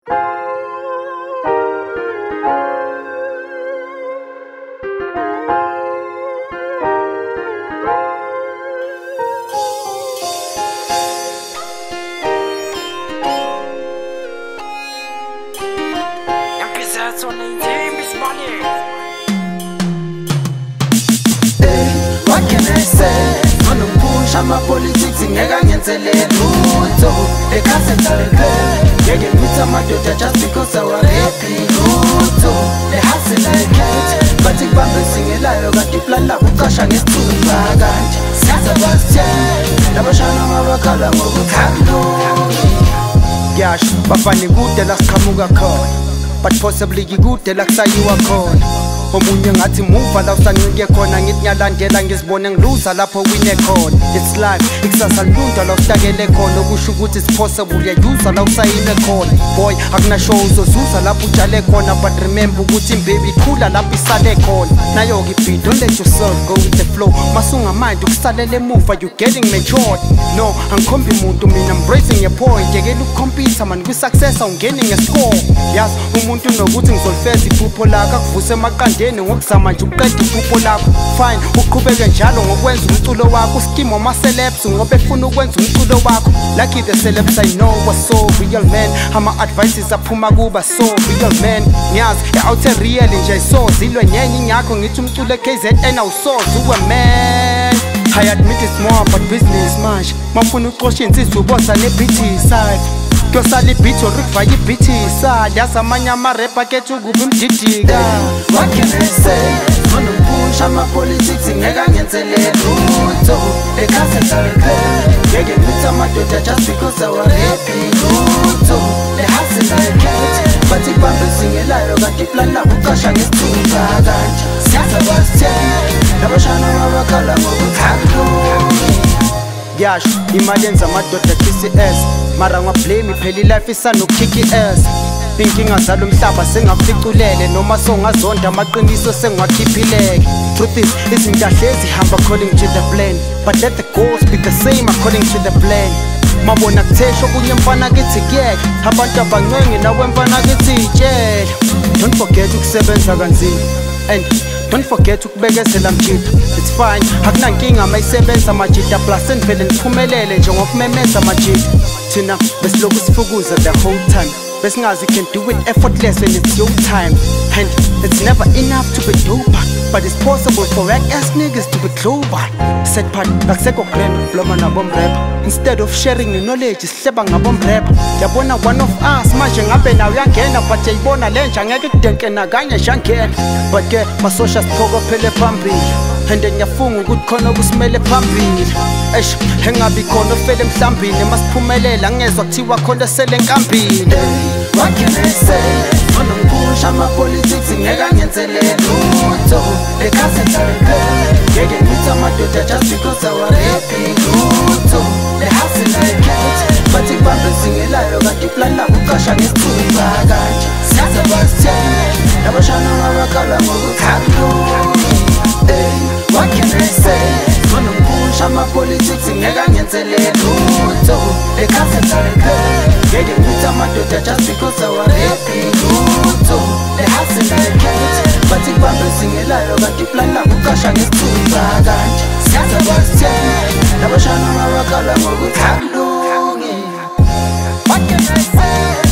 What can I say? On the push, I'm a politics in Yaganzele Ruto. The Cassandra, getting with some daughter just because I was happy. Ruto, the hustle like it. But if I'm singing like I got the plan, I will cash and it's too bad. Sebastian, Nabashana Mavakala Mokando. Yash, Bafani good, the last Kamuga call. But possibly you good, the Laxa you are called. Omunye ngathi muva la usangike khona ngitnyalandela ngizibone ngiluza lapho wine khona. It's life ikusasa lunda la uhlakele khona okusho ukuthi it's possible uyayuza la usayile khona. Boy akuna show uzozuza lapho utshale khona, but remember ukuthi imbebi ikhula lapho isale khona. Nayo ke beat, don't let yourself go with the flow. Masunga mind ukusalele emuva, you getting matured. No angikhombi umuntu mina, I'm raising your point. Yekela ukucompete man kwi success awungeni ngescore. Yazi umuntu nokuthi ngizolifeza iphupho lakho akuvuse emaqandeni ngokuzama nje uqeda iphupho lakho. Fine uqhubeke njalo ngokwenza umculo wakho, scheme ama celebs ngoba efuna ukwenza umculo wakho. Lucky the celebs I know was so real man, ama advices aphuma kuba so real man. Ngiyazi out real nje so zilwe nyenye nyakho ngithi umculo KZN awusoze uwe man. I admit it's more about business manje, mafuna uxosha insizwa uboza ne-BT side. Kyosala ibhithi orikuvaya ibhithi isali, yazi amanye ama-rap akhetha ukuba imdidika. What can I say? On the push, I'm a politics in Yaganzele Ruto. The Cassandra, getting with some daughter just because I was happy. Ruto, the hustle like it. But if I'm singing like I got the plan, I will cash and it's too bad. Sebastian, Nabashana Mavakala Mokando. Yash, imali yenza amadoda TCS, mara ngiwablame iphela ilife isanokhiki ass. Inkinga zalo mhlaba sengaficulele noma songazonda amaqiniso sengiwakhiphileke. Truth is izinto ahlezi zihamba according to the plan, but let the goals be the same according to the plan. Mabona kuthesho kunye mfana kithi kuyeke, abantu abancenge nawe mfana kithi tshela. Don't forget ukusebenza kanzima and don't forget ukubekezela mjida. It's fine, akunankinga mayisebenza majida, plus enivele niphumelele nje ngokumemeza majida. Thina besilokhu sifukuza the whole time, besingazi can do it effortless when it's your time. And it's never enough to be doper, but it's possible for whack-ass niggas to be global. Set part, akusekho grand floma nabom rapper. Instead of sharing the knowledge, sihleba ngabom rapper. Yabona one of us, manje ngabe nawe uyangena, but yayibona lenja ngeke kudenke nakanye shangena. But ke masosha siphokophele phambili, and ngiyafunga ukuthi khona okusimele phambili. Eish, engabi khona ofele emhlambini, masiphumelela ngezwe kuthiwa khona sele enkambini. What can I say? On the push, I'm a politics in Yaganzele Ruto. The Cassandra, getting with some daughter just because I was happy. Ruto, the hustle like it. But if I'm singing like I got the plan, I will cash and it's too bad. Sebastian, Nabashana Mavakala Mokando. What can I say? On the push, I'm a politics in Yaganzele Ruto. The Cassandra, getting with some daughter just because I was happy. Ruto, the hustle like it. But if I'm singing like I got the plan, I will cash and it's too bad. Sebastian, Nabashana Mavakala Mokando. What can I say?